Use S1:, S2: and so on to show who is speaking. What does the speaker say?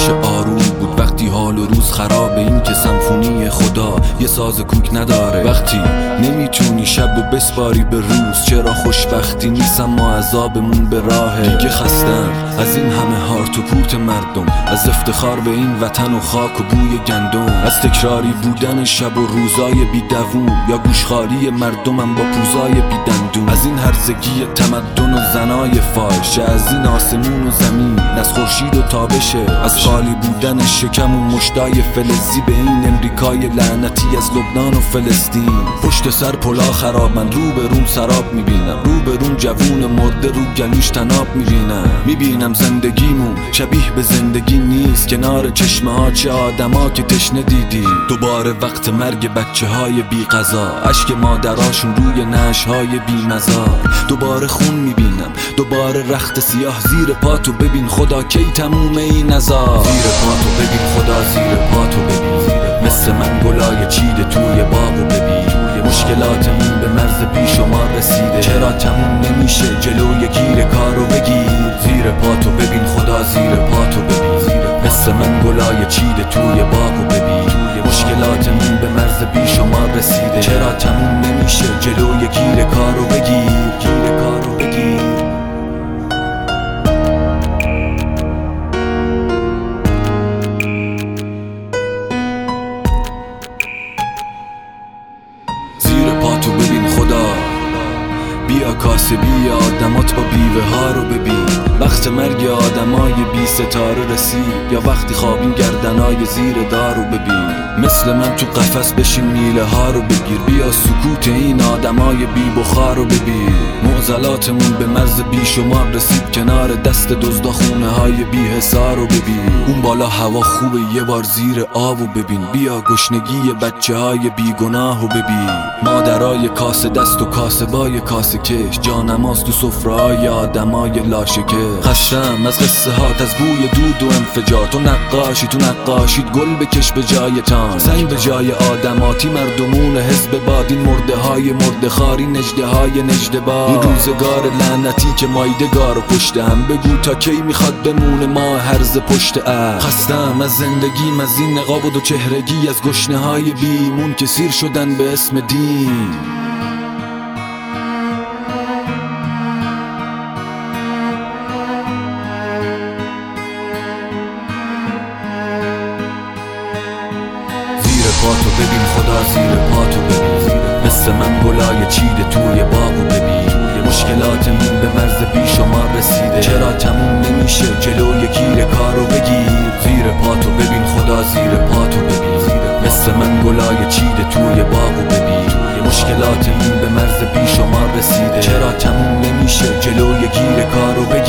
S1: همیشه آروم بود وقتی حال و روز خرابه. این که سمفونی خدا یه ساز کوک نداره. وقتی نمیتونی شب و بسپاری به روز، چرا خوشبختی نیست اما عذابمون به راهه. دیگه خستم از این همه هارت و پورت مردم، از افتخار به این وطن و خاک و بوی گندم، از تکراری بودن شب و روزای بی دووم، یا گوشخاری مردمم با پوزای بی دندون. از این هرزگی تمدن و زنای فاحش، از این آسمون و زمین، از خورشید و تابشه، از خالی بودن شکم و مشتای فلزی به این امریکای لعنتی از لبنان و فلسطین. پشت سر پلا خراب، من رو به روم سراب میبینم، رو به روم جوون مرده رو گلوش تناب میبینم زندگیمون شبیه به زندگی نیست. کنار چشمه ها چه آدما که تشنه دیدی. دوباره وقت مرگ بچه های بی قضا، عشق مادراشون روی نعش های بی مزار. دوباره خون میبینم، دوباره رخت سیاه زیر پاتو ببین خدا کی تمومه این عذاب. زیر پاتو ببین خدا، زیر پاتو ببین، مثل من گلای چیده توی باغو ببین. مشکلاتمون به مرز بیشمار رسیده، چرا تموم نمیشه جلوی گیر کارو بگیر. زیر پاتو ببین خدا، زیر پاتو ببین، مثل من گلای چیده توی باغو ببین. مشکلاتمون به مرز بیشمار رسیده، چرا تموم نمیشه جلوی گیر کارو بگیر. گیر کارو بگیر. پاتو ببین خدا، بیا کاسبی آدمات با بیوه ها رو ببین. وقت مرگ آدمای بی ستاره رسید، یا وقتی خوابین گردنای زیر دار رو ببین. مثل من تو قفس بشین میله ها رو بگیر، بیا سکوت این آدمای بی بخار رو ببین. معضلاتمون به مرز بی شمار رسید، کنار دست دزدا خونه های بی حسار رو ببین. اون بالا هوا خوبه، یه بار زیر آب و ببین. بیا گشنگی بچه های بی گناه رو ببین. مادرای کاسه دست و کاسبای کاسه کش، جانماز تو سفره‌های آدمای لاشکه. خستم از قصه هات، از بوی دود و انفجار. تو نقاشید گل بکش به جای تان، سنگ به جای آدماتی مردمون حزب باد. این مرده های مرده خاری، نجده های نجده باد. این روزگار لعنتی که مایدگار و پشت هم، بگو تا کی میخواد بمونه ما هرز پشت خستم از زندگیم، از این نقاب و دو چهرگی، از گشنه های بیمون که سیر شدن به اسم دین. پاتو ببین خدا، زیر پاتو ببین، مثل من گلای چیده توی باغو ببین. مشکلاتمون به مرز بیشمار رسیده، چرا تموم نمیشه جلوی گیر کارو بگیر. زیر پاتو ببین خدا، زیر پاتو ببین، مثل من گلای چیده توی باغو ببین. مشکلاتمون به مرز بیشمار رسیده، چرا تموم نمیشه جلوی گیر کارو بگیر.